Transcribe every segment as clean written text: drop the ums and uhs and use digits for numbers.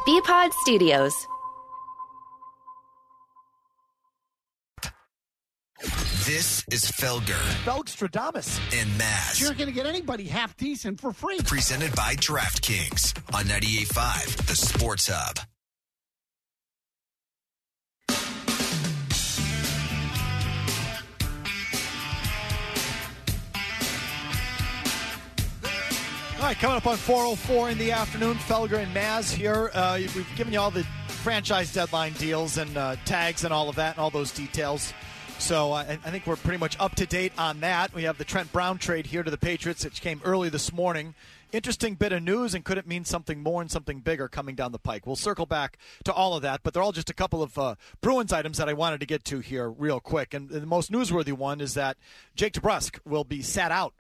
BPod Studios. This is Felger. Felgstradamus. And Maz. You're going to get anybody half decent for free. Presented by DraftKings on 98.5, the Sports Hub. All right, coming up on 4:04 in the afternoon, Felger and Maz here. We've given you all the franchise deadline deals and tags and all of that and all those details. So I think we're pretty much up to date on that. We have the Trent Brown trade here to the Patriots, which came early this morning. Interesting bit of news, and could it mean something more and something bigger coming down the pike? We'll circle back to all of that, but they're all just a couple of Bruins items that I wanted to get to here real quick. And the most newsworthy one is that Jake DeBrusk will be sat out.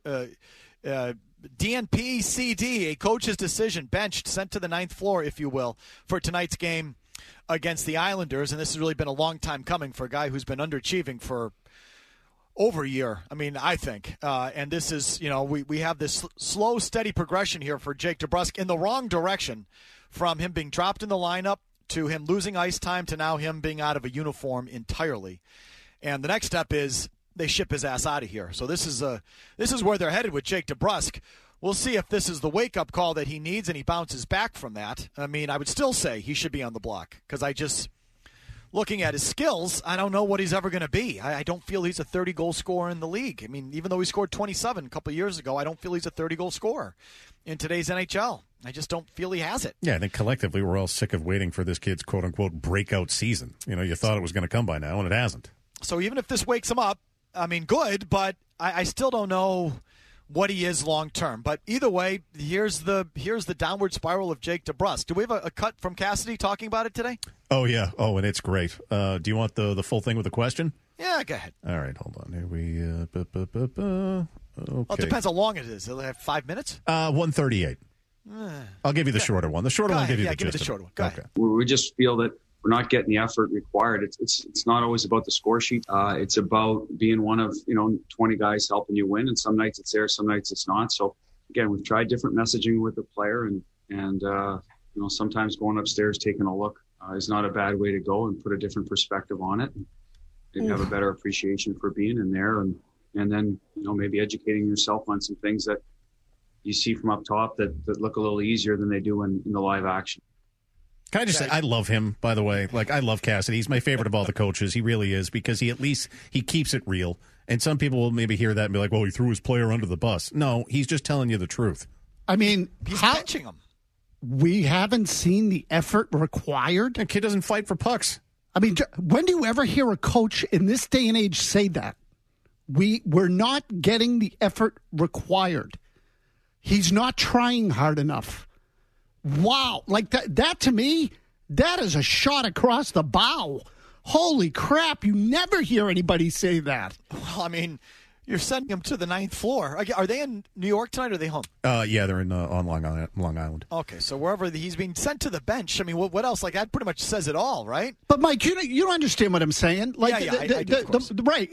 DNP CD, a coach's decision, benched, sent to the ninth floor, if you will, for tonight's game against the Islanders. And this has really been a long time coming for a guy who's been underachieving for over a year, I think. And this is, we have this slow, steady progression here for Jake DeBrusk in the wrong direction, from him being dropped in the lineup to him losing ice time to now him being out of a uniform entirely. And the next step is they ship his ass out of here. So this is where they're headed with Jake DeBrusk. We'll see if this is the wake-up call that he needs and he bounces back from that. I would still say he should be on the block, because looking at his skills, I don't know what he's ever going to be. I don't feel he's a 30-goal scorer in the league. Even though he scored 27 a couple of years ago, I don't feel he's a 30-goal scorer in today's NHL. I just don't feel he has it. Yeah, I think collectively we're all sick of waiting for this kid's quote-unquote breakout season. You thought it was going to come by now, and it hasn't. So even if this wakes him up, good, but I still don't know what he is long term. But either way, here's the downward spiral of Jake DeBrusk. Do we have a cut from Cassidy talking about it today? Oh, yeah. Oh, and it's great. Do you want the full thing with the question? Yeah, go ahead. All right, hold on. Here we okay. Well, it depends how long it is. It'll have 5 minutes? 1:38. I'll give you the shorter one. The shorter one will give you the give me gist the shorter one. Go ahead. We just feel that we're not getting the effort required. It's not always about the score sheet. It's about being one of 20 guys helping you win. And some nights it's there, some nights it's not. So again, we've tried different messaging with the player, and sometimes going upstairs, taking a look is not a bad way to go and put a different perspective on it. And have a better appreciation for being in there, and then maybe educating yourself on some things that you see from up top that look a little easier than they do in the live action. Can I just say, I love him, by the way. I love Cassidy. He's my favorite of all the coaches. He really is, because he keeps it real. And some people will maybe hear that and be like, well, he threw his player under the bus. No, he's just telling you the truth. He's benching him. We haven't seen the effort required. That kid doesn't fight for pucks. When do you ever hear a coach in this day and age say that? We're not getting the effort required. He's not trying hard enough. Wow. That to me, that is a shot across the bow. Holy crap. You never hear anybody say that. Well, you're sending them to the ninth floor. Are they in New York tonight, or are they home? Yeah, they're on Long Island. Okay, so wherever he's being sent to the bench, what else? That pretty much says it all, right? But Mike, you don't understand what I'm saying. I do, of course. Right.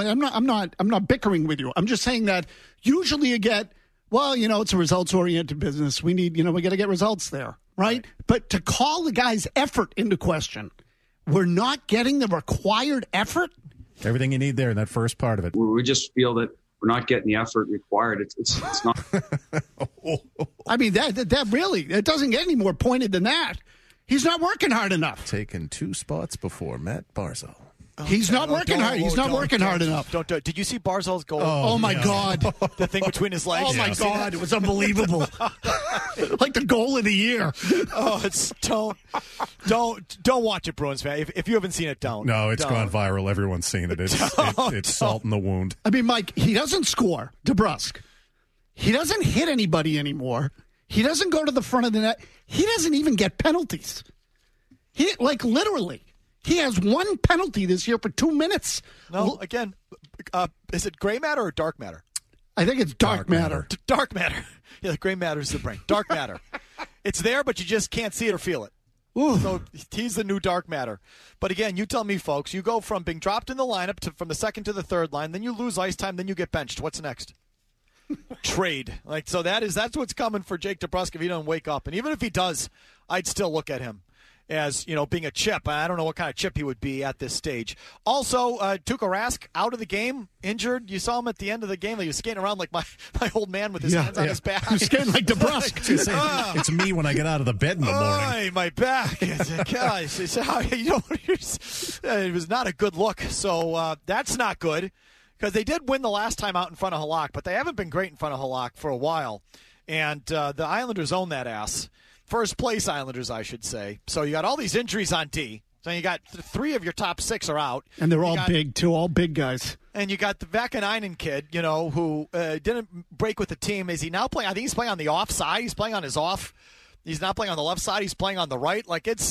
I'm not bickering with you. I'm just saying that usually you get, it's a results-oriented business. We need, we got to get results there, right? But to call the guy's effort into question, we're not getting the required effort? Everything you need there in that first part of it. We just feel that we're not getting the effort required. It's not. That really, it doesn't get any more pointed than that. He's not working hard enough. Taken 2 spots before Matt Barzal. He's not working hard. He's not working hard enough. Don't do it. Did you see Barzal's goal? Oh my God. The thing between his legs. Oh, my God. It was unbelievable. Like the goal of the year. Oh, don't watch it, Bruins fan. If you haven't seen it, don't. No, it's gone viral. Everyone's seen it. It's salt in the wound. Mike, he doesn't score, DeBrusk. He doesn't hit anybody anymore. He doesn't go to the front of the net. He doesn't even get penalties. Literally. He has 1 penalty this year for 2 minutes. No, again, is it gray matter or dark matter? I think it's dark matter. Dark matter. Yeah, gray matter is the brain. Dark matter. It's there, but you just can't see it or feel it. Ooh. So he's the new dark matter. But again, you tell me, folks, you go from being dropped in the lineup from the second to the third line, then you lose ice time, then you get benched. What's next? trade. That's what's coming for Jake DeBrusk if he doesn't wake up. And even if he does, I'd still look at him as, being a chip. I don't know what kind of chip he would be at this stage. Also, Tuukka Rask out of the game, injured. You saw him at the end of the game. He was skating around like my old man with his hands on his back. He's skating like DeBrusk. It's me when I get out of the bed in the morning. My back. Gosh, it was not a good look. So that's not good because they did win the last time out in front of Halak, but they haven't been great in front of Halak for a while. And the Islanders own that ass. First place Islanders, I should say. So you got all these injuries on D. So you got 3 of your top 6 are out. And they're all big, too, all big guys. And you got the Vakanainen kid, who didn't break with the team. Is he now playing? I think he's playing on the off side. He's playing on his off. He's not playing on the left side. He's playing on the right.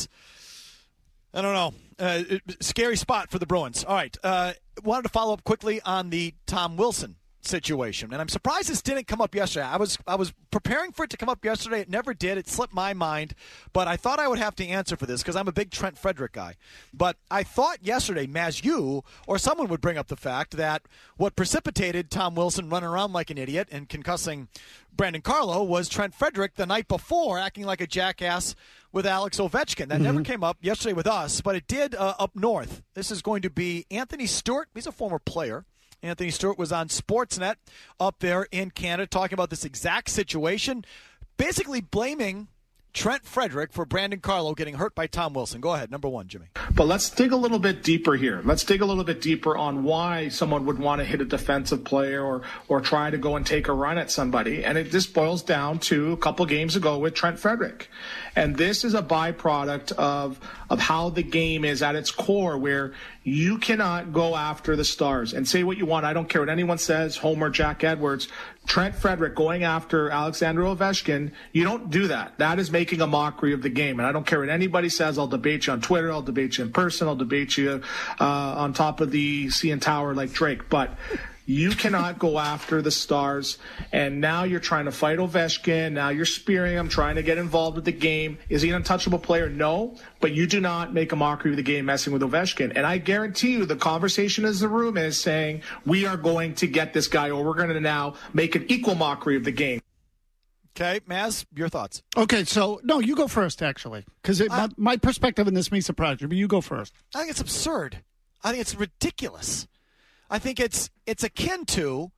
I don't know. Scary spot for the Bruins. All right. Wanted to follow up quickly on the Tom Wilson situation, and I'm surprised this didn't come up yesterday. I was preparing for it to come up yesterday. It never did. It slipped my mind, but I thought I would have to answer for this because I'm a big Trent Frederic guy. But I thought yesterday, Maz, you or someone would bring up the fact that what precipitated Tom Wilson running around like an idiot and concussing Brandon Carlo was Trent Frederic the night before acting like a jackass with Alex Ovechkin. That never came up yesterday with us, but it did up north. This is going to be Anthony Stewart. He's a former player. Anthony Stewart was on Sportsnet up there in Canada talking about this exact situation, basically blaming Trent Frederic for Brandon Carlo getting hurt by Tom Wilson. Go ahead, number 1, Jimmy. But let's dig a little bit deeper here. Let's dig a little bit deeper on why someone would want to hit a defensive player or try to go and take a run at somebody. And it just boils down to a couple games ago with Trent Frederic. And this is a byproduct of how the game is at its core, where you cannot go after the stars and say what you want. I don't care what anyone says, Homer, Jack Edwards. Trent Frederic going after Alexander Ovechkin, you don't do that. That is making a mockery of the game. And I don't care what anybody says. I'll debate you on Twitter. I'll debate you in person. I'll debate you on top of the CN Tower like Drake. But you cannot go after the stars, and now you're trying to fight Ovechkin. Now you're spearing him, trying to get involved with the game. Is he an untouchable player? No, but you do not make a mockery of the game messing with Ovechkin. And I guarantee you the conversation in the room is saying, we are going to get this guy, or we're going to now make an equal mockery of the game. Okay, Maz, your thoughts. Okay, so, no, you go first, actually, because my perspective in this may surprise you, but you go first. I think it's absurd. I think it's ridiculous. I think it's akin to,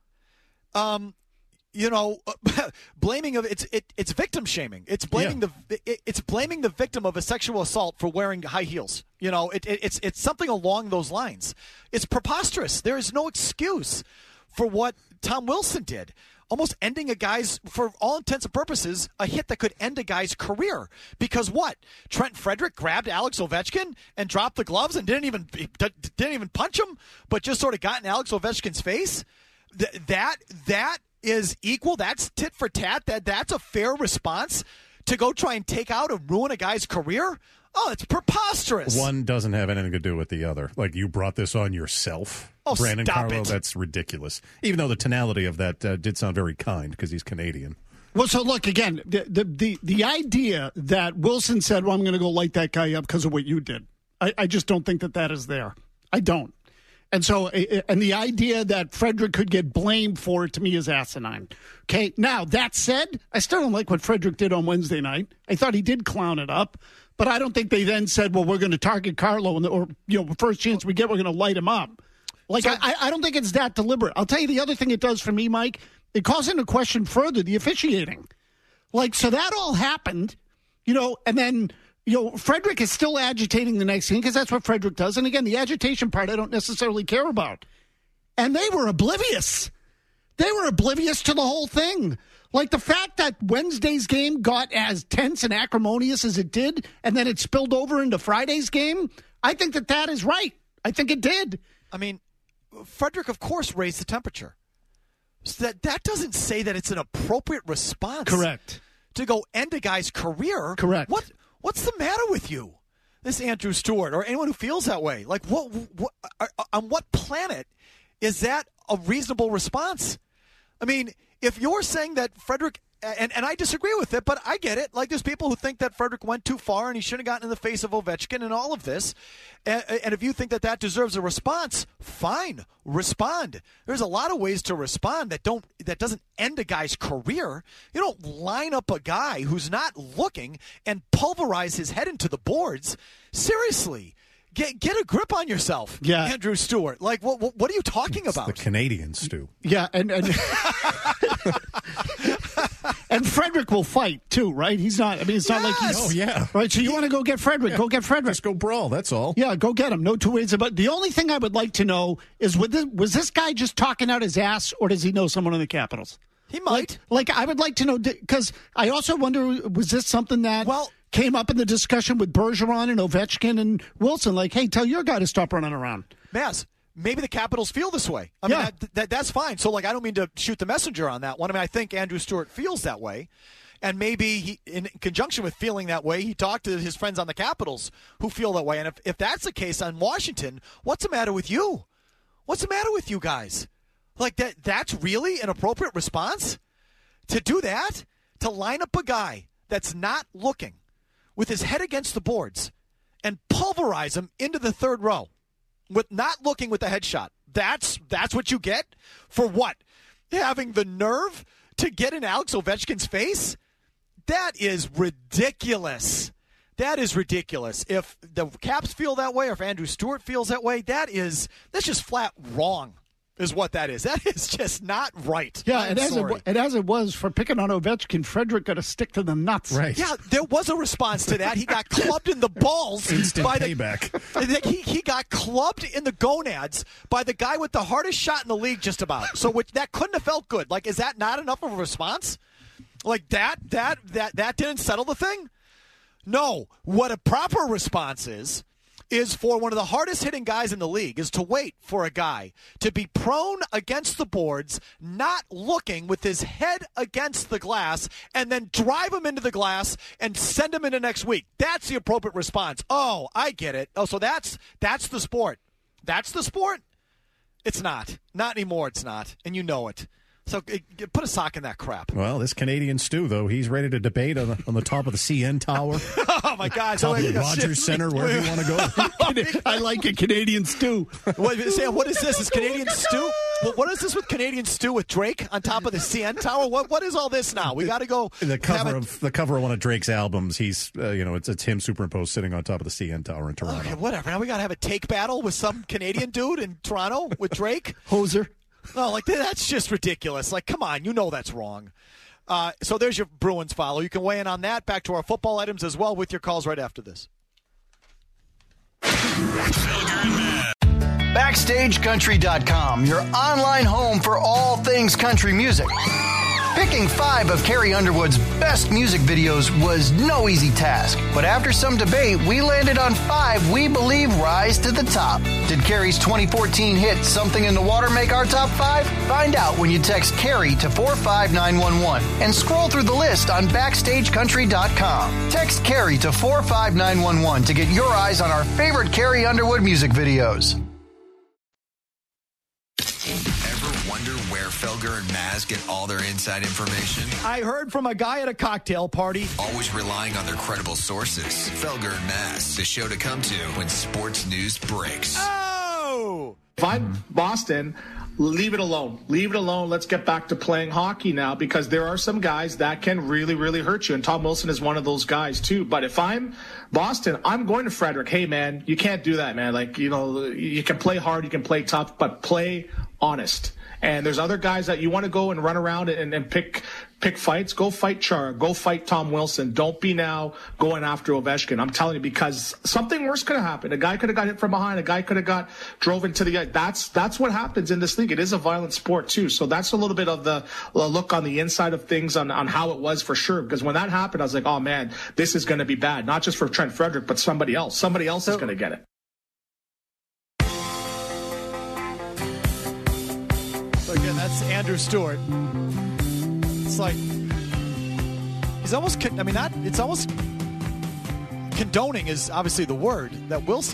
blaming of it's victim shaming. It's blaming it's blaming the victim of a sexual assault for wearing high heels. It's something along those lines. It's preposterous. There is no excuse for what Tom Wilson did. Almost ending a guy's, for all intents and purposes, a hit that could end a guy's career. Because what? Trent Frederic grabbed Alex Ovechkin and dropped the gloves and didn't even punch him, but just sort of got in Alex Ovechkin's face? That is equal. That's tit for tat. That's a fair response to go try and take out and ruin a guy's career? Oh, it's preposterous. One doesn't have anything to do with the other. Like, you brought this on yourself. Oh, Brandon stop Carlo, it. that's ridiculous. Even though the tonality of that did sound very kind because he's Canadian. Well, so look, again, the idea that Wilson said, well, I'm going to go light that guy up because of what you did. I just don't think that is there. I don't. And so, and the idea that Frederic could get blamed for it, to me, is asinine. Okay, now, that said, I still don't like what Frederic did on Wednesday night. I thought he did clown it up. But I don't think they then said, well, we're going to target Carlo, or first chance we get, we're going to light him up. Like, so, I don't think it's that deliberate. I'll tell you the other thing it does for me, Mike. It calls into question further the officiating. Like, so that all happened, and then, Frederic is still agitating the next game because that's what Frederic does. And again, the agitation part I don't necessarily care about. And they were oblivious. They were oblivious to the whole thing. Like the fact that Wednesday's game got as tense and acrimonious as it did, and then it spilled over into Friday's game, I think that is right. I think it did. I mean, Frederic, of course, raised the temperature. So that doesn't say that it's an appropriate response. Correct. To go end a guy's career. Correct. What's the matter with you? This Andrew Stewart or anyone who feels that way. Like, what on what planet is that a reasonable response? I mean, if you're saying that Frederic, and I disagree with it, but I get it. Like, there's people who think that Frederic went too far and he shouldn't have gotten in the face of Ovechkin and all of this. And if you think that deserves a response, fine, respond. There's a lot of ways to respond that doesn't end a guy's career. You don't line up a guy who's not looking and pulverize his head into the boards. Seriously. Get a grip on yourself, Andrew Stewart. Like, what are you talking about? The Canadian Stu. Yeah, and and Frederic will fight too, right? He's not. I mean, it's not like he's. Oh yeah. Right. So you want to go get Frederic? Yeah. Go get Frederic. Just go brawl. That's all. Yeah, go get him. No two ways about it. The only thing I would like to know is was this guy just talking out his ass, or does he know someone in the Capitals? He might. Like I would like to know, because I also wonder, was this something that came up in the discussion with Bergeron and Ovechkin and Wilson? Like, hey, tell your guy to stop running around. Maz, maybe the Capitals feel this way. I mean, that's fine. So, like, I don't mean to shoot the messenger on that one. I mean, I think Andrew Stewart feels that way. And maybe he, in conjunction with feeling that way, he talked to his friends on the Capitals who feel that way. And if that's the case on Washington, what's the matter with you? What's the matter with you guys? Like, that's really an appropriate response? To do that? To line up a guy that's not looking with his head against the boards and pulverize him into the third row with not looking with the headshot. That's what you get? For what? Having the nerve to get in Alex Ovechkin's face? That is ridiculous. That is ridiculous. If the Caps feel that way, or if Andrew Stewart feels that way, that's just flat wrong. Is what that is. That is just not right. Yeah, and as it was for picking on Ovechkin, Frederic got a stick to the nuts. Right. Yeah, there was a response to that. He got clubbed in the balls. Instant payback. He got clubbed in the gonads by the guy with the hardest shot in the league, just about. So that couldn't have felt good. Like, is that not enough of a response? Like that didn't settle the thing? No. What a proper response is for one of the hardest hitting guys in the league is to wait for a guy to be prone against the boards, not looking with his head against the glass, and then drive him into the glass and send him into next week. That's the appropriate response. Oh, I get it. Oh, so that's the sport. That's the sport? It's not. Not anymore, it's not. And you know it. So put a sock in that crap. Well, this Canadian Stu, though, he's ready to debate on the top of the CN Tower. Oh, my God. Top of the Rogers Center, wherever you want to go. I like a Canadian Stew. Sam, what is this? Is Canadian Stew? What is this with Canadian Stew with Drake on top of the CN Tower? What is all this now? We got to go. The cover of one of Drake's albums, he's it's him superimposed sitting on top of the CN Tower in Toronto. Okay, whatever. Now we got to have a take battle with some Canadian dude in Toronto with Drake. Hoser. Oh, like that's just ridiculous. Like, come on, you know that's wrong. So there's your Bruins follow. You can weigh in on that. Back to our football items as well with your calls right after this. BackstageCountry.com, your online home for all things country music. Picking 5 of Carrie Underwood's best music videos was no easy task, but after some debate, we landed on 5 we believe rise to the top. Did Carrie's 2014 hit Something in the Water make our top 5? Find out when you text Carrie to 45911 and scroll through the list on BackstageCountry.com. Text Carrie to 45911 to get your eyes on our favorite Carrie Underwood music videos. Wonder where Felger and Maz get all their inside information? I heard from a guy at a cocktail party. Always relying on their credible sources. Felger and Maz, the show to come to when sports news breaks. Oh! If I'm Boston, leave it alone. Leave it alone. Let's get back to playing hockey now, because there are some guys that can really, really hurt you. And Tom Wilson is one of those guys, too. But if I'm Boston, I'm going to Frederic. Hey, man, you can't do that, man. Like, you can play hard, you can play tough, but play honest. And there's other guys that you want to go and run around and pick fights. Go fight Chara. Go fight Tom Wilson. Don't be now going after Ovechkin. I'm telling you, because something worse could have happened. A guy could have got hit from behind. A guy could have drove into the. That's what happens in this league. It is a violent sport too. So that's a little bit of the look on the inside of things on how it was for sure. Because when that happened, I was like, oh man, this is going to be bad. Not just for Trent Frederic, but somebody else. Somebody else is going to get it. Again, that's Andrew Stewart. It's like he's almost. It's almost condoning is obviously the word that Wilson,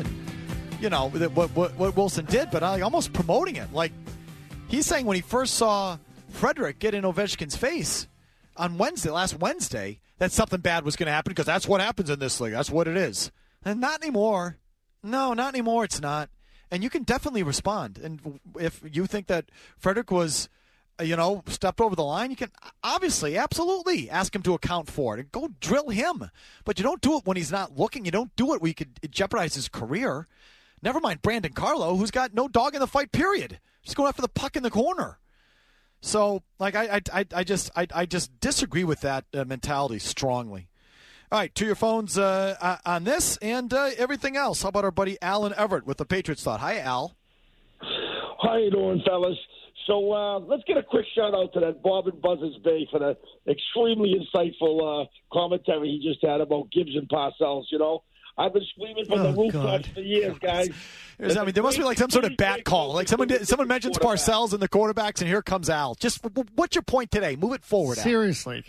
what Wilson did, but almost promoting it. Like he's saying when he first saw Frederick get in Ovechkin's face on last Wednesday, that something bad was going to happen because that's what happens in this league. That's what it is. And not anymore. No, not anymore. It's not. And you can definitely respond. And if you think that Frederick was, stepped over the line, you can obviously, absolutely ask him to account for it and go drill him. But you don't do it when he's not looking. You don't do it when you could jeopardize his career. Never mind Brandon Carlo, who's got no dog in the fight, period. Just going after the puck in the corner. So, I just disagree with that mentality strongly. All right, to your phones on this and everything else. How about our buddy Alan Everett with the Patriots Thought? Hi, Al. How you doing, fellas? So let's get a quick shout-out to that Bob and Buzzards Bay for the extremely insightful commentary he just had about Gibbs and Parcells, I've been screaming from the rooftops for years, guys. There must be like some sort of bat call. Like someone mentions Parcells and the quarterbacks, and here comes Al. Just what's your point today? Move it forward, Al. Seriously.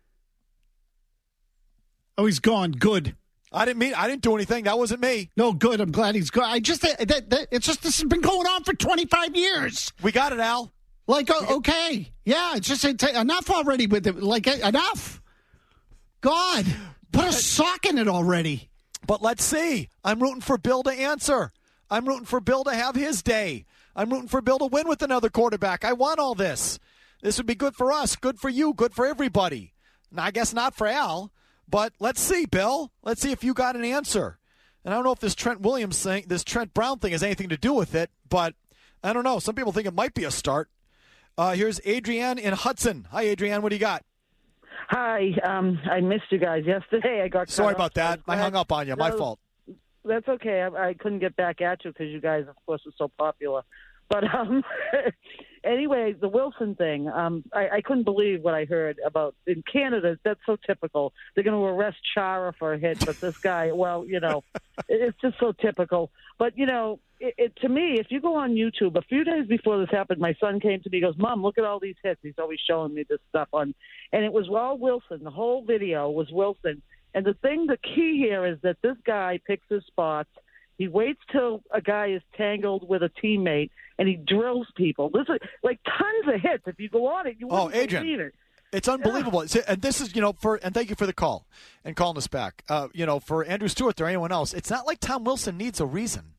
Oh, he's gone. Good. I didn't do anything. That wasn't me. No, good. I'm glad he's gone. It's just this has been going on for 25 years. We got it, Al. Okay. Yeah, it's just enough already with it. Enough. God, put a sock in it already. But let's see. I'm rooting for Bill to answer. I'm rooting for Bill to have his day. I'm rooting for Bill to win with another quarterback. I want all this. This would be good for us, good for you, good for everybody. Now, I guess not for Al, but let's see, Bill. Let's see if you got an answer. And I don't know if this Trent Brown thing has anything to do with it, but I don't know. Some people think it might be a start. Here's Adrienne in Hudson. Hi, Adrienne. What do you got? Hi, I missed you guys yesterday. I got sorry about that. I hung up on you. My fault. That's okay. I couldn't get back at you because you guys, of course, are so popular. But anyway, the Wilson thing. I couldn't believe what I heard about in Canada. That's so typical. They're going to arrest Chara for a hit, but this guy, well, it's just so typical. But to me, if you go on YouTube, a few days before this happened, my son came to me. He goes, "Mom, look at all these hits." He's always showing me this stuff and it was all Wilson. The whole video was Wilson. And the key here is that this guy picks his spots. He waits till a guy is tangled with a teammate, and he drills people. This is like tons of hits. If you go on it, you wouldn't believe it. It's unbelievable. Yeah. And this is, and thank you for the call and calling us back. For Andrew Stewart or anyone else, it's not like Tom Wilson needs a reason.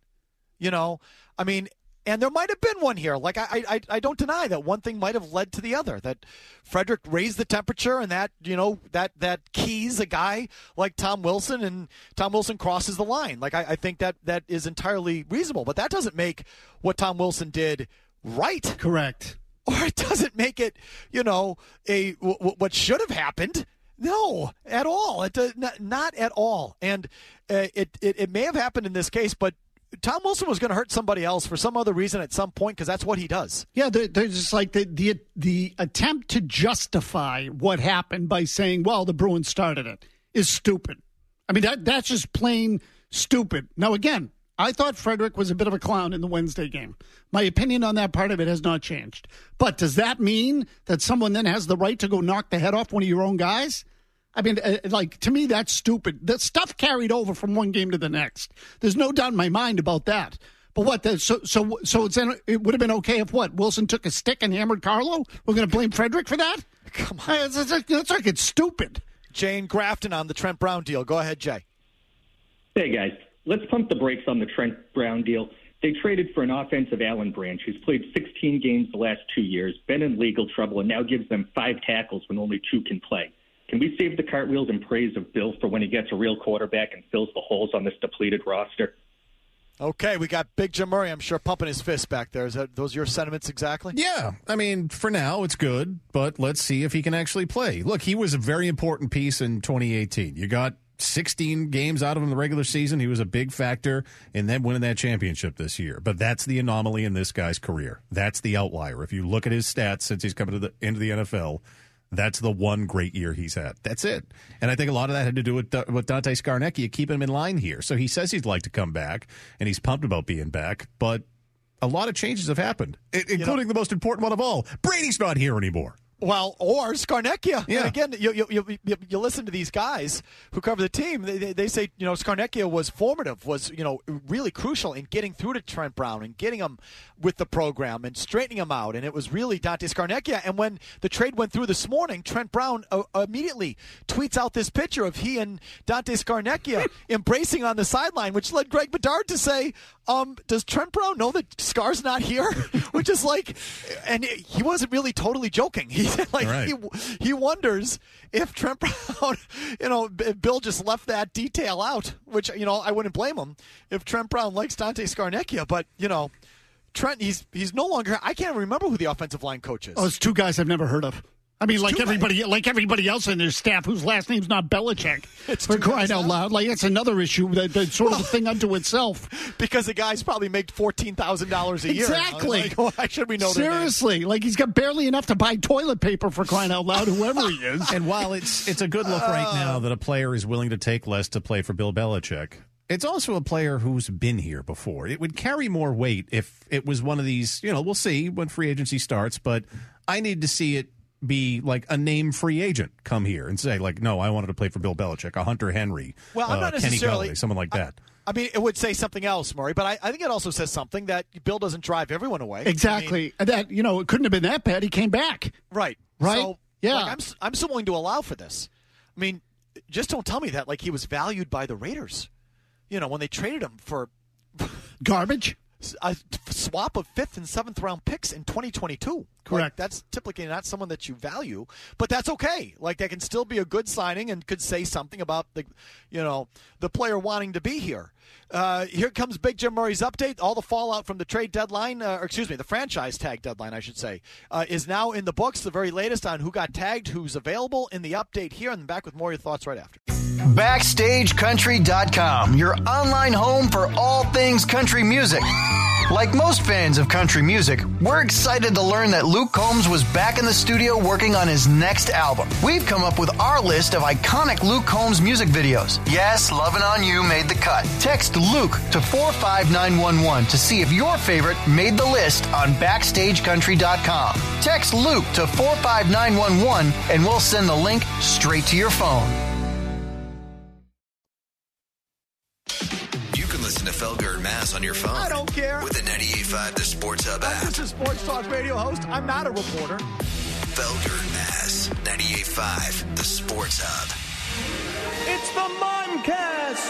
And there might have been one here. Like, I don't deny that one thing might have led to the other, that Frederick raised the temperature and that keys a guy like Tom Wilson, and Tom Wilson crosses the line. Like, I think that is entirely reasonable. But that doesn't make what Tom Wilson did right. Correct. Or it doesn't make it, what should have happened. No, at all. Not at all. And it may have happened in this case, but Tom Wilson was going to hurt somebody else for some other reason at some point because that's what he does. Yeah, there's just like the attempt to justify what happened by saying, well, the Bruins started it is stupid. I mean, that's just plain stupid. Now, again, I thought Frederick was a bit of a clown in the Wednesday game. My opinion on that part of it has not changed. But does that mean that someone then has the right to go knock the head off one of your own guys? I mean, to me, that's stupid. The stuff carried over from one game to the next. There's no doubt in my mind about that. But what? It would have been okay if Wilson took a stick and hammered Carlo? We're going to blame Frederick for that? Come on. It's stupid. Jane Grafton on the Trent Brown deal. Go ahead, Jay. Hey, guys. Let's pump the brakes on the Trent Brown deal. They traded for an offensive Alan Branch, who's played 16 games the last 2 years, been in legal trouble, and now gives them 5 tackles when only 2 can play. Can we save the cartwheels and praise of Bill for when he gets a real quarterback and fills the holes on this depleted roster? Okay, we got Big Jim Murray, I'm sure, pumping his fist back there. Those your sentiments exactly? Yeah. I mean, for now, it's good, but let's see if he can actually play. Look, he was a very important piece in 2018. You got 16 games out of him in the regular season. He was a big factor in them winning that championship this year. But that's the anomaly in this guy's career. That's the outlier. If you look at his stats since he's come into the NFL, that's the one great year he's had. That's it. And I think a lot of that had to do with Dante Scarnecchia keeping him in line here. So he says he'd like to come back, and he's pumped about being back. But a lot of changes have happened, including the most important one of all. Brady's not here anymore. Well, or Scarnecchia. Yeah. And again, you listen to these guys who cover the team. They say, Scarnecchia was formative, was, really crucial in getting through to Trent Brown and getting him with the program and straightening him out. And it was really Dante Scarnecchia. And when the trade went through this morning, Trent Brown immediately tweets out this picture of he and Dante Scarnecchia embracing on the sideline, which led Greg Bedard to say, does Trent Brown know that Scar's not here? Which is like, and he wasn't really totally joking. He wonders if Trent Brown, Bill just left that detail out, which, I wouldn't blame him if Trent Brown likes Dante Scarnecchia, but, Trent, he's no longer, I can't remember who the offensive line coach is. Oh, it's two guys I've never heard of. I mean, like everybody else in their staff whose last name's not Belichick. It's for crying out loud. Like, that's another issue that's sort of a thing unto itself. Because the guys probably make $14,000 a year. Exactly. Why should we know Seriously. their names? Like, he's got barely enough to buy toilet paper, for crying out loud, whoever he is. And while it's a good look right now that a player is willing to take less to play for Bill Belichick, it's also a player who's been here before. It would carry more weight if it was one of these, we'll see when free agency starts, but I need to see it be like a name free agent come here and say, like, no, I wanted to play for Bill Belichick, a Hunter Henry, well, I'm not Kenny necessarily, Galladay, someone like that. I mean, it would say something else, Murray, but I think it also says something that Bill doesn't drive everyone away. Exactly. I mean, that, it couldn't have been that bad. He came back. Right. So, yeah. I'm so willing to allow for this. I mean, just don't tell me that like he was valued by the Raiders. When they traded him for garbage. A swap of 5th and 7th round picks in 2022. Correct. Like, that's typically not someone that you value, but that's okay. Like, that can still be a good signing and could say something about the player wanting to be here. Here comes Big Jim Murray's update. All the fallout from the trade deadline, the franchise tag deadline, I should say, is now in the books. The very latest on who got tagged, who's available in the update here, and back with more of your thoughts right after. BackstageCountry.com, your online home for all things country music. Like most fans of country music, we're excited to learn that Luke Combs was back in the studio working on his next album. We've come up with our list of iconic Luke Combs music videos. Yes, Lovin' On You made the cut. Text Luke to 45911 to see if your favorite made the list on BackstageCountry.com. Text Luke to 45911 and we'll send the link straight to your phone. Listen to Felger and Mass on your phone. I don't care. With the 98.5 The Sports Hub app. I'm just a sports talk radio host. I'm not a reporter. Felger and Mass, 98.5 The Sports Hub. It's the Mimecast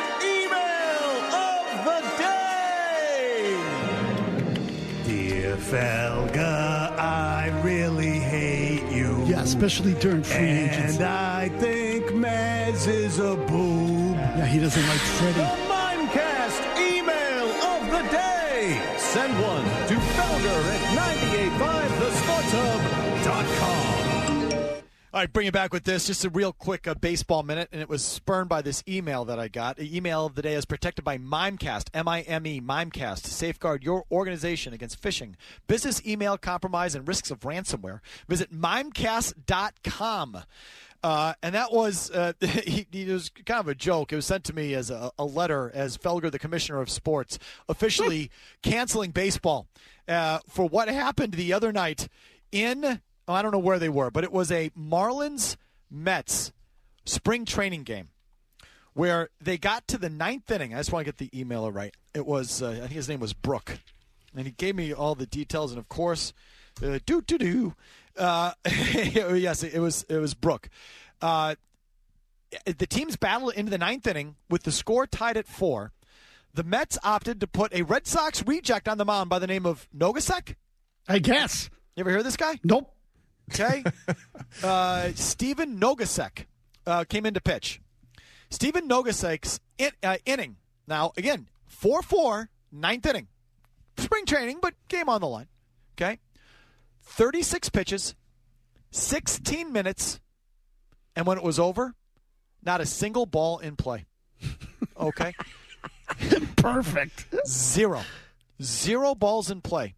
email of the day. Dear Felger, I really hate you. Yeah, especially during free agency. And I think Maz is a boob. Yeah, he doesn't like Freddie. Email of the day. Send one to Felger at 985thesportshub.com. All right, bring it back with this. Just a real quick baseball minute, and it was spurned by this email that I got. The email of the day is protected by Mimecast, M-I-M-E, Mimecast, to safeguard your organization against phishing, business email compromise, and risks of ransomware. Visit Mimecast.com. And that was it was kind of a joke. It was sent to me as a letter as Felger, the commissioner of sports, officially canceling baseball for what happened the other night in, I don't know where they were, but it was a Marlins-Mets spring training game where they got to the 9th inning. I just want to get the emailer right. It was, I think his name was Brooke. And he gave me all the details, and of course, yes, it was Brooke. The teams battled into the 9th inning with the score tied at 4. The Mets opted to put a Red Sox reject on the mound by the name of Nogasek. I guess. You ever hear of this guy? Nope. Okay. Steven Nogasek came in to pitch. Steven Nogasek's inning. Now, again, 4-4, 9th inning. Spring training, but game on the line. Okay. 36 pitches, 16 minutes, and when it was over, not a single ball in play. Okay? Perfect. Zero balls in play.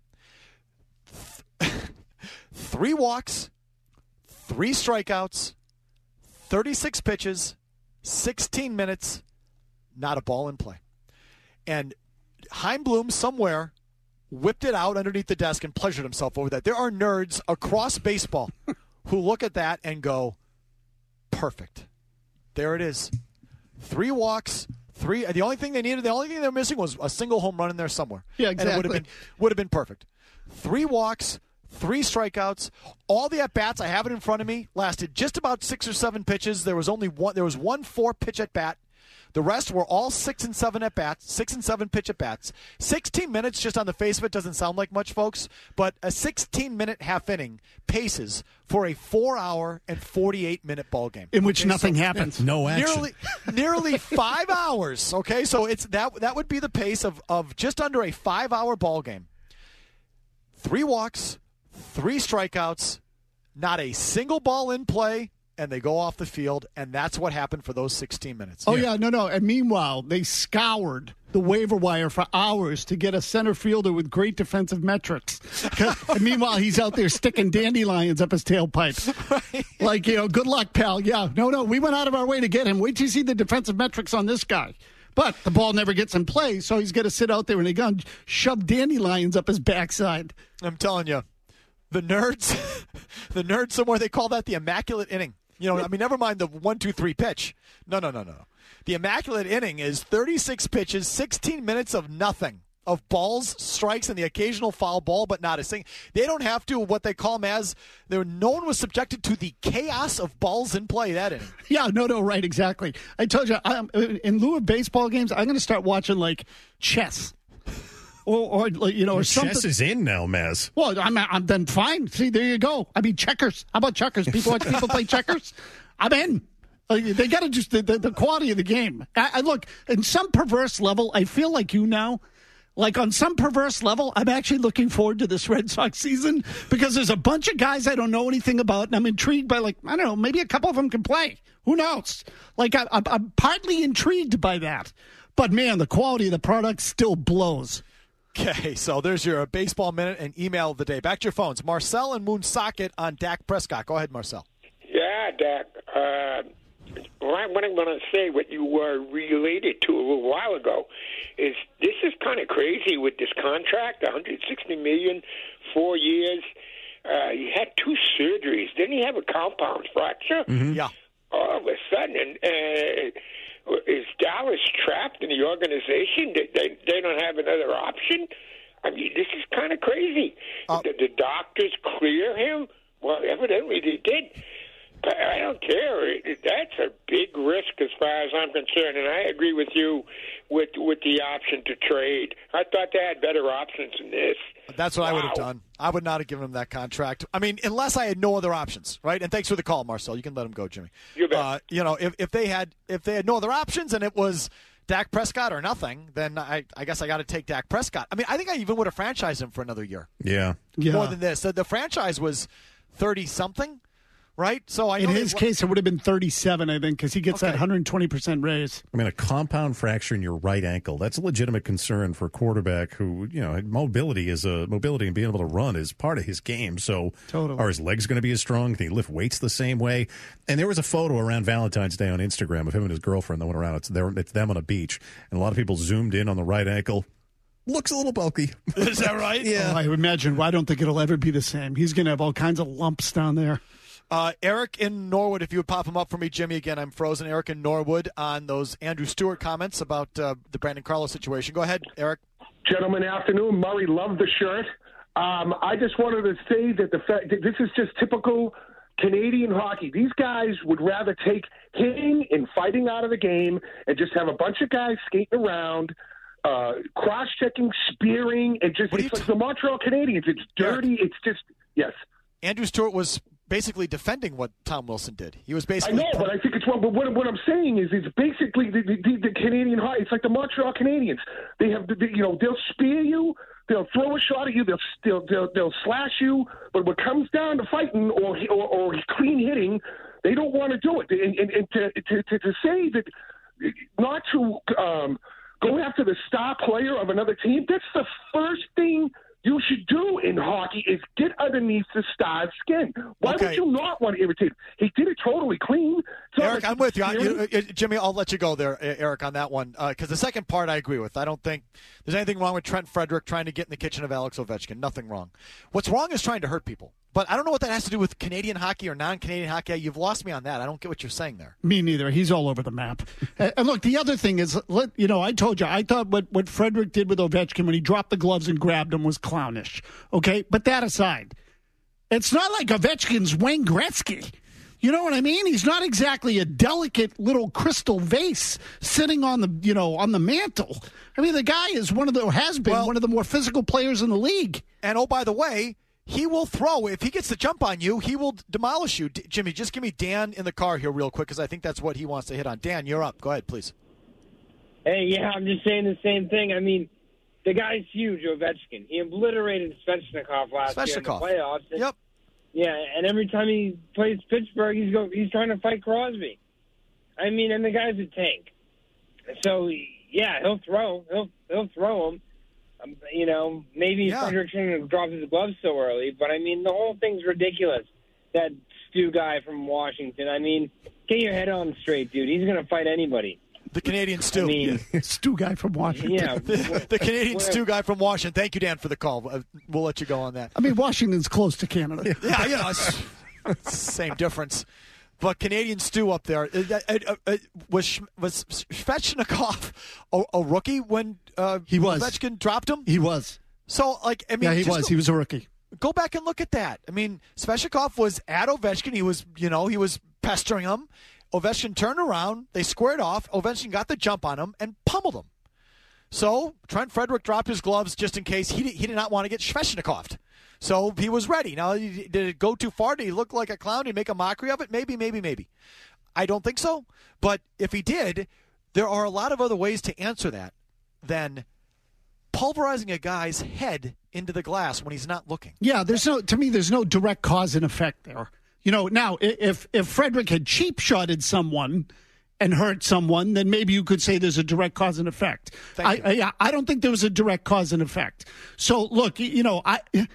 3 walks, 3 strikeouts, 36 pitches, 16 minutes, not a ball in play. And Chaim Bloom somewhere whipped it out underneath the desk and pleasured himself over that. There are nerds across baseball who look at that and go, perfect. There it is. 3 walks, 3. The only thing they're missing was a single home run in there somewhere. Yeah, exactly. And it would have been perfect. 3 walks, 3 strikeouts. All the at-bats, I have it in front of me, lasted just about 6 or 7 pitches. There was one 4-pitch at-bat. The rest were all 6 and 7 at-bats, 6 and 7 pitch at-bats. 16 minutes, just on the face of it, doesn't sound like much, folks, but a 16-minute half inning paces for a 4-hour and 48-minute ball game. In which nothing happens. No action. Nearly 5 hours, okay? So it's that would be the pace of just under a 5-hour ball game. 3 walks, 3 strikeouts, not a single ball in play, and they go off the field, and that's what happened for those 16 minutes. Oh, yeah, no. And meanwhile, they scoured the waiver wire for hours to get a center fielder with great defensive metrics. And meanwhile, he's out there sticking dandelions up his tailpipe. Right. Like, good luck, pal. Yeah, no, we went out of our way to get him. Wait till you see the defensive metrics on this guy. But the ball never gets in play, so he's going to sit out there and they're going to shove dandelions up his backside. I'm telling you, the nerds somewhere, they call that the immaculate inning. Never mind the 1-2-3 pitch. No. The immaculate inning is 36 pitches, 16 minutes of nothing, of balls, strikes, and the occasional foul ball, but not a single. They don't have to, what they call them as, no one was subjected to the chaos of balls in play that inning. Yeah, no, right, exactly. I told you, in lieu of baseball games, I'm going to start watching, chess. Or something. Chess is in now, Maz. Well, I'm then fine. See, there you go. Checkers. How about checkers? People play checkers. I'm in. They got to just the quality of the game. I look, in some perverse level, I feel like you now. Like on some perverse level, I'm actually looking forward to this Red Sox season because there's a bunch of guys I don't know anything about, and I'm intrigued by I don't know, maybe a couple of them can play. Who knows? I'm partly intrigued by that. But man, the quality of the product still blows. Okay, so there's your baseball minute and email of the day. Back to your phones. Marcel and Woonsocket on Dak Prescott. Go ahead, Marcel. Yeah, Dak. What I'm going to say, what you were related to a little while ago, is this is kind of crazy with this contract, $160 million, 4 years. He had 2 surgeries. Didn't he have a compound fracture? Mm-hmm. Yeah. All of a sudden, is Dallas trapped in the organization? They don't have another option? I mean, this is kind of crazy. Did the doctors clear him? Well, evidently they did. But I don't care. That's a big risk as far as I'm concerned, and I agree with you with the option to trade. I thought they had better options than this. That's what I would have done. I would not have given him that contract. I mean, unless I had no other options, right? And thanks for the call, Marcel. You can let him go, Jimmy. You bet. If they had no other options and it was Dak Prescott or nothing, then I guess I got to take Dak Prescott. I mean, I think I even would have franchised him for another year. Yeah. More than this. The franchise was 30-something. Right? So in his case, it would have been 37, I think, because he gets that 120% raise. I mean, a compound fracture in your right ankle, that's a legitimate concern for a quarterback who, mobility and being able to run is part of his game. So are his legs going to be as strong? Can he lift weights the same way? And there was a photo around Valentine's Day on Instagram of him and his girlfriend that went around. It's them on a beach. And a lot of people zoomed in on the right ankle. Looks a little bulky. Is that right? Yeah. I imagine. I don't think it'll ever be the same. He's going to have all kinds of lumps down there. Eric in Norwood, if you would pop him up for me, Jimmy. Again, I'm frozen. Eric in Norwood on those Andrew Stewart comments about the Brandon Carlo situation. Go ahead, Eric. Gentlemen, afternoon. Murray, love the shirt. I just wanted to say that this is just typical Canadian hockey. These guys would rather take hitting and fighting out of the game and just have a bunch of guys skating around, cross-checking, spearing, and just it's like the Montreal Canadiens. It's dirty. It's just, yes. Andrew Stewart was basically defending what Tom Wilson did. He was basically. I know, but I think it's wrong. But what I'm saying is, it's basically the Canadian high. It's like the Montreal Canadiens. They have, they'll spear you, they'll throw a shot at you, they'll slash you. But when it comes down to fighting or clean hitting, they don't want to do it. And to say that not to go after the star player of another team, that's the first thing you should do in hockey is get underneath the star's skin. Why would you not want to irritate him? He did it totally clean. Eric, I'm with you. Jimmy, I'll let you go there, Eric, on that one. Because the second part I agree with. I don't think there's anything wrong with Trent Frederick trying to get in the kitchen of Alex Ovechkin. Nothing wrong. What's wrong is trying to hurt people. But I don't know what that has to do with Canadian hockey or non-Canadian hockey. You've lost me on that. I don't get what you're saying there. Me neither. He's all over the map. And look, the other thing is, I told you, I thought what Frederic did with Ovechkin when he dropped the gloves and grabbed him was clownish. Okay? But that aside, it's not like Ovechkin's Wayne Gretzky. You know what I mean? He's not exactly a delicate little crystal vase sitting on the mantle. I mean, the guy is one of the more physical players in the league. And oh, by the way, he will throw. If he gets the jump on you, he will demolish you. Jimmy, just give me Dan in the car here real quick because I think that's what he wants to hit on. Dan, you're up. Go ahead, please. Hey, yeah, I'm just saying the same thing. I mean, the guy's huge, Ovechkin. He obliterated Svechnikov last year in the playoffs. Yep. Yeah, and every time he plays Pittsburgh, he's trying to fight Crosby. I mean, and the guy's a tank. So, yeah, he'll throw. He'll throw him. Maybe Frederic shouldn't have dropped his gloves so early, but, I mean, the whole thing's ridiculous. That Stu guy from Washington, I mean, get your head on straight, dude. He's going to fight anybody. The Canadian Stu. I mean, Stu guy from Washington. Yeah. the Canadian Stu guy from Washington. Thank you, Dan, for the call. We'll let you go on that. I mean, Washington's close to Canada. Yeah, it's same difference. But Canadian Stu up there, was Svechnikov a rookie when he was. Ovechkin dropped him? He was. So, he was. He was a rookie. Go back and look at that. I mean, Svechnikov was at Ovechkin. He was pestering him. Ovechkin turned around. They squared off. Ovechkin got the jump on him and pummeled him. So Trent Frederic dropped his gloves just in case he did not want to get Svechnikov'd. So he was ready. Now, did it go too far? Did he look like a clown? Did he make a mockery of it? Maybe. I don't think so. But if he did, there are a lot of other ways to answer that than pulverizing a guy's head into the glass when he's not looking. Yeah, there's no direct cause and effect there. Now, if Frederic had cheap-shotted someone and hurt someone, then maybe you could say there's a direct cause and effect. I don't think there was a direct cause and effect. So, look, the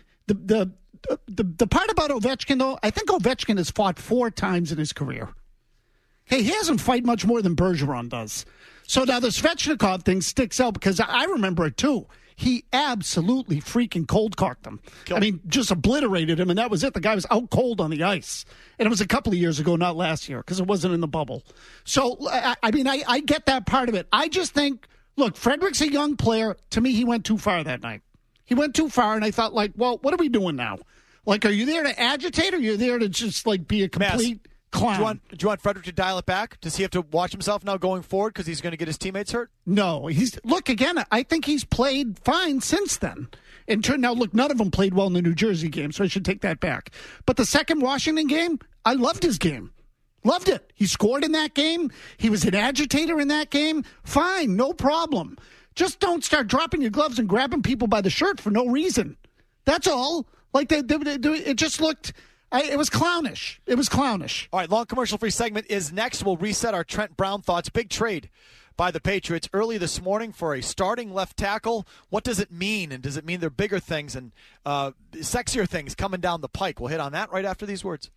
part about Ovechkin, though, I think Ovechkin has fought 4 times in his career. Hey, he hasn't fought much more than Bergeron does. So now the Svechnikov thing sticks out because I remember it, too. He absolutely freaking cold-cocked him. I mean, just obliterated him, and that was it. The guy was out cold on the ice. And it was a couple of years ago, not last year, because it wasn't in the bubble. So, I get that part of it. I just think, look, Frederic's a young player. To me, he went too far that night. He went too far, and I thought, well, what are we doing now? Like, are you there to agitate, or are you there to just, be a complete clown? Do you want Frederic to dial it back? Does he have to watch himself now going forward because he's going to get his teammates hurt? No. Look, again, I think he's played fine since then. Now, look, none of them played well in the New Jersey game, so I should take that back. But the second Washington game, I loved his game. Loved it. He scored in that game. He was an agitator in that game. Fine, no problem. Just don't start dropping your gloves and grabbing people by the shirt for no reason. That's all. It just looked... It was clownish. All right, long commercial-free segment is next. We'll reset our Trent Brown thoughts. Big trade by the Patriots early this morning for a starting left tackle. What does it mean? And does it mean there are bigger things and sexier things coming down the pike? We'll hit on that right after these words.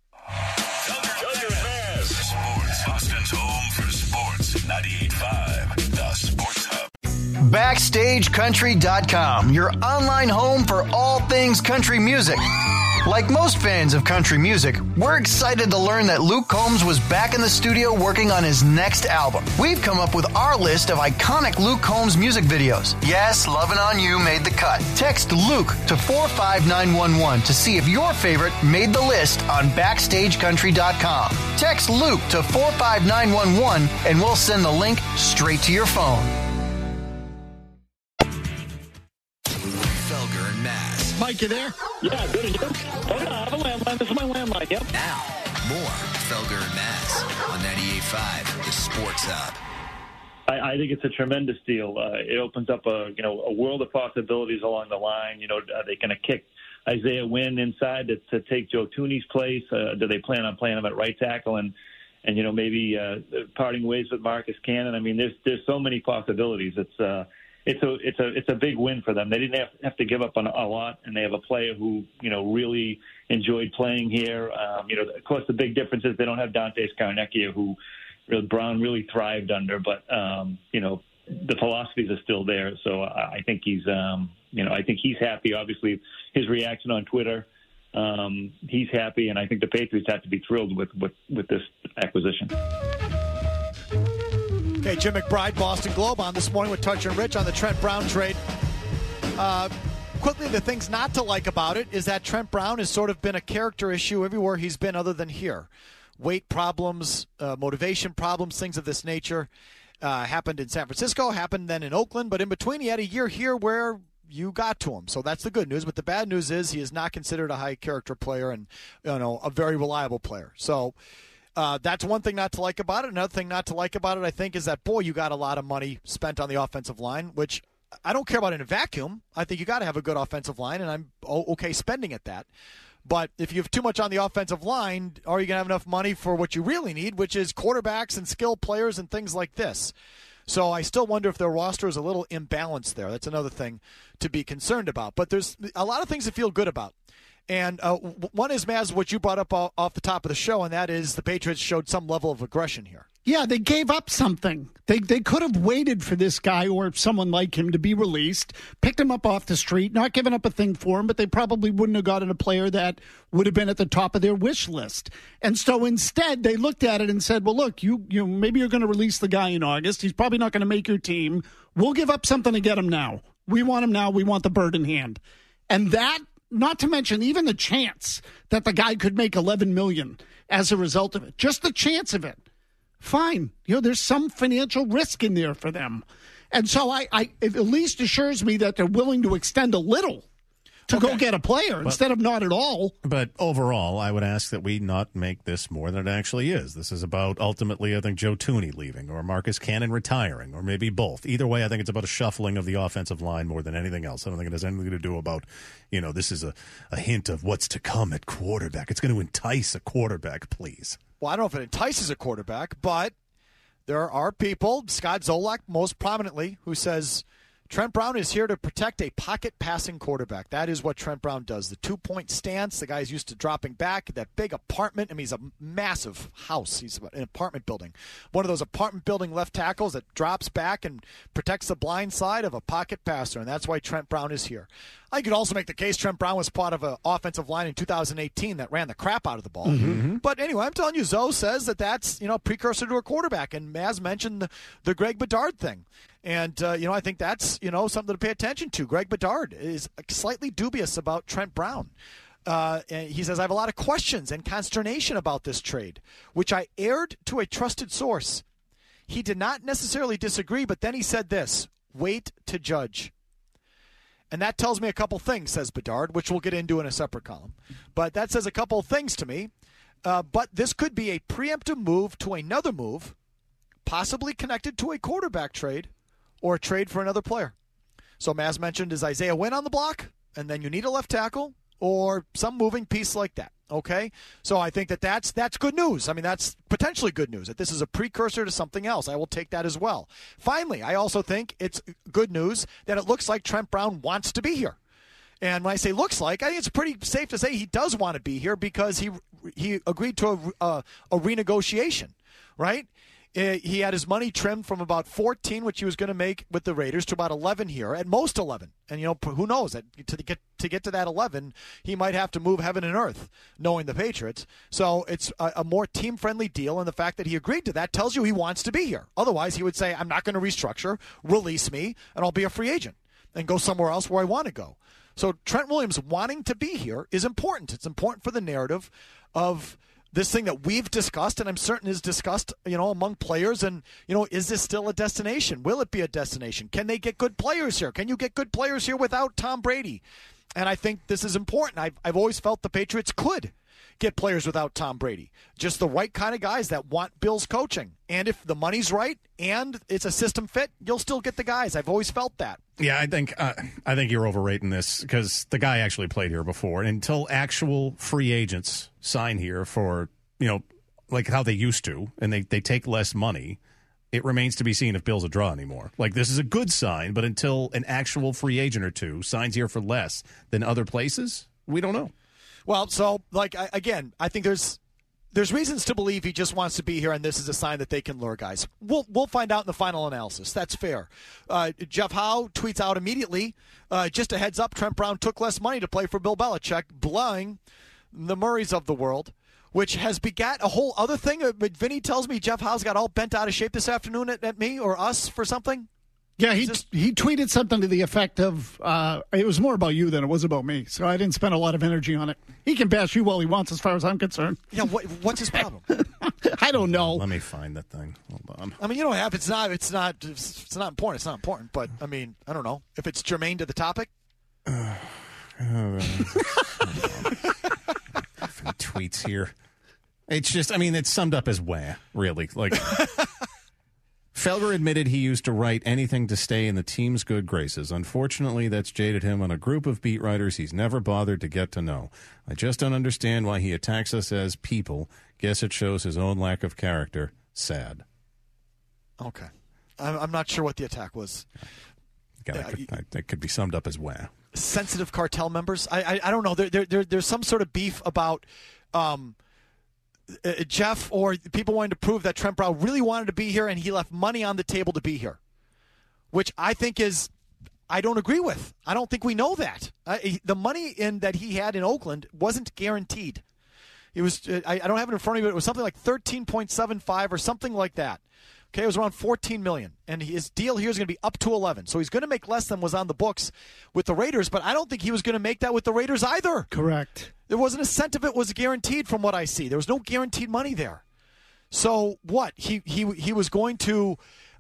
Sports. Boston's home for sports. 98.5, the Sports Hub. BackstageCountry.com, your online home for all things country music. Like most fans of country music, we're excited to learn that Luke Combs was back in the studio working on his next album. We've come up with our list of iconic Luke Combs music videos. Yes, Lovin' On You made the cut. Text Luke to 45911 to see if your favorite made the list on BackstageCountry.com. Text Luke to 45911 and we'll send the link straight to your phone. Felger and Mass. Mike, you there? Yeah, good. Oh, yeah, I have a landline. This is my landline, yep. Now, more Felger and Mass on 98.5, the Sports Hub. I think it's a tremendous deal. It opens up a world of possibilities along the line. Are they going to kick Isaiah Wynn inside to take Joe Thuney's place? Do they plan on playing him at right tackle and maybe parting ways with Marcus Cannon? I mean, there's so many possibilities. It's a big win for them. They didn't have to give up on a lot, and they have a player who really enjoyed playing here. Of course, the big difference is they don't have Dante Scarnecchia, who Brown really thrived under. But the philosophies are still there. So I think he's happy. Obviously, his reaction on Twitter He's happy, and I think the Patriots have to be thrilled with this acquisition. Okay, Jim McBride, Boston Globe, on this morning with Touch and Rich on the Trent Brown trade. Quickly, the things not to like about it is that Trent Brown has sort of been a character issue everywhere he's been other than here. Weight problems, motivation problems, things of this nature happened in San Francisco, happened then in Oakland, but in between he had a year here where you got to him. So that's the good news, but the bad news is he is not considered a high character player and a very reliable player. So that's one thing not to like about it. Another thing not to like about it, I think, is that, boy, you got a lot of money spent on the offensive line, which I don't care about in a vacuum. I think you got to have a good offensive line, and I'm okay spending at that. But if you have too much on the offensive line, are you going to have enough money for what you really need, which is quarterbacks and skilled players and things like this? So I still wonder if their roster is a little imbalanced there. That's another thing to be concerned about. But there's a lot of things to feel good about. And one is, Maz, what you brought up off the top of the show, and that is the Patriots showed some level of aggression here. Yeah, they gave up something. They could have waited for this guy or someone like him to be released, picked him up off the street, not given up a thing for him, but they probably wouldn't have gotten a player that would have been at the top of their wish list. And so instead, they looked at it and said, well, look, you maybe you're going to release the guy in August. He's probably not going to make your team. We'll give up something to get him now. We want him now. We want the bird in hand. And that, not to mention even the chance that the guy could make $11 million as a result of it, just the chance of it. Fine. There's some financial risk in there for them. And so it at least assures me that they're willing to extend a little to go get a player instead of not at all. But overall, I would ask that we not make this more than it actually is. This is about, ultimately, I think, Joe Thuney leaving or Marcus Cannon retiring or maybe both. Either way, I think it's about a shuffling of the offensive line more than anything else. I don't think it has anything to do about, this is a hint of what's to come at quarterback. It's going to entice a quarterback, please. Well, I don't know if it entices a quarterback, but there are people, Scott Zolak most prominently, who says Trent Brown is here to protect a pocket-passing quarterback. That is what Trent Brown does. The two-point stance, the guy's used to dropping back, that big apartment. I mean, he's a massive house. He's an apartment building. One of those apartment building left tackles that drops back and protects the blind side of a pocket passer, and that's why Trent Brown is here. I could also make the case Trent Brown was part of an offensive line in 2018 that ran the crap out of the ball. Mm-hmm. But anyway, I'm telling you, Zoe says that's precursor to a quarterback. And Maz mentioned the Greg Bedard thing. And, I think that's, something to pay attention to. Greg Bedard is slightly dubious about Trent Brown. And he says, I have a lot of questions and consternation about this trade, which I aired to a trusted source. He did not necessarily disagree, but then he said this, wait to judge. And that tells me a couple things, says Bedard, which we'll get into in a separate column. But that says a couple of things to me. But this could be a preemptive move to another move, possibly connected to a quarterback trade or a trade for another player. So Maz mentioned, is Isaiah Wynn on the block? And then you need a left tackle or some moving piece like that. Okay? So I think that's good news. I mean, that's potentially good news, that this is a precursor to something else. I will take that as well. Finally, I also think it's good news that it looks like Trent Brown wants to be here. And when I say looks like, I think it's pretty safe to say he does want to be here because he agreed to a renegotiation, right? He had his money trimmed from about 14, which he was going to make with the Raiders, to about 11 here, at most 11. And, who knows? To get to that 11, he might have to move heaven and earth, knowing the Patriots. So it's a more team-friendly deal, and the fact that he agreed to that tells you he wants to be here. Otherwise, he would say, I'm not going to restructure, release me, and I'll be a free agent and go somewhere else where I want to go. So Trent Williams wanting to be here is important. It's important for the narrative of this thing that we've discussed, and I'm certain is discussed, among players. And, is this still a destination? Will it be a destination? Can they get good players here? Can you get good players here without Tom Brady? And I think this is important. I've always felt the Patriots could get players without Tom Brady. Just the right kind of guys that want Bill's coaching. And if the money's right and it's a system fit, you'll still get the guys. I've always felt that. Yeah, I think you're overrating this because the guy actually played here before. And until actual free agents sign here for, like how they used to, and they take less money, it remains to be seen if Bill's a draw anymore. Like, this is a good sign, but until an actual free agent or two signs here for less than other places, we don't know. Well, so, again, I think there's There's reasons to believe he just wants to be here, and this is a sign that they can lure guys. We'll find out in the final analysis. That's fair. Jeff Howe tweets out immediately, just a heads up, Trent Brown took less money to play for Bill Belichick, blowing the Murrays of the world, which has begat a whole other thing. Vinny tells me Jeff Howe's got all bent out of shape this afternoon at me or us for something. Yeah, he tweeted something to the effect of, it was more about you than it was about me, so I didn't spend a lot of energy on it. He can bash you all he wants as far as I'm concerned. Yeah, what's his problem? I don't know. Let me find that thing. Hold on. I mean, you don't have, it's not important. It's not important, but, I mean, I don't know. If it's germane to the topic. Tweets here. It's just, I mean, it's summed up as wah, really. Like, Felger admitted he used to write anything to stay in the team's good graces. Unfortunately, that's jaded him on a group of beat writers he's never bothered to get to know. I just don't understand why he attacks us as people. Guess it shows his own lack of character. Sad. Okay. I'm not sure what the attack was. That could be summed up as wah. Sensitive cartel members? I don't know. There's some sort of beef about Jeff or people wanting to prove that Trent Brown really wanted to be here and he left money on the table to be here, which I think I don't agree with. I don't think we know that. The money that he had in Oakland wasn't guaranteed. It was I don't have it in front of me, but it was something like 13.75 or something like that. Okay, it was around $14 million, and his deal here is going to be up to 11. So he's going to make less than was on the books with the Raiders, but I don't think he was going to make that with the Raiders either. Correct. There wasn't a cent of it was guaranteed from what I see. There was no guaranteed money there. So what? He was going to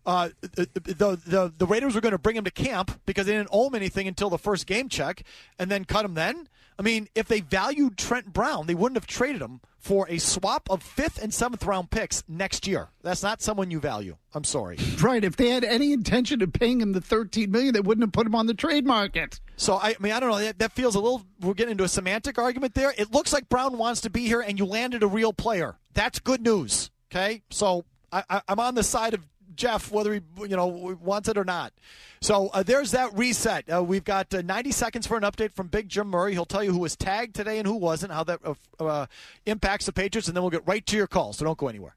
the Raiders were going to bring him to camp because they didn't owe him anything until the first game check, and then cut him then? I mean, if they valued Trent Brown, they wouldn't have traded him for a swap of 5th and 7th round picks next year. That's not someone you value. I'm sorry. Right. If they had any intention of paying him the $13 million, they wouldn't have put him on the trade market. So, I mean, I don't know. That feels a little, we're getting into a semantic argument there. It looks like Brown wants to be here and you landed a real player. That's good news. Okay? So, I'm on the side of Jeff, whether he wants it or not. So there's that reset. We've got 90 seconds for an update from Big Jim Murray. He'll tell you who was tagged today and who wasn't, how that impacts the Patriots, and then we'll get right to your calls. So don't go anywhere.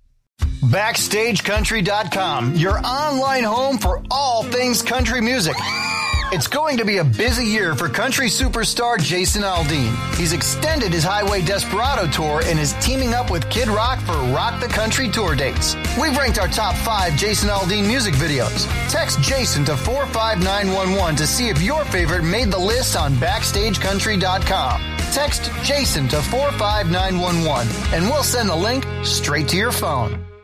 BackstageCountry.com, your online home for all things country music. It's going to be a busy year for country superstar Jason Aldean. He's extended his Highway Desperado tour and is teaming up with Kid Rock for Rock the Country tour dates. We've ranked our top 5 Jason Aldean music videos. Text Jason to 45911 to see if your favorite made the list on BackstageCountry.com. Text Jason to 45911 and we'll send the link straight to your phone.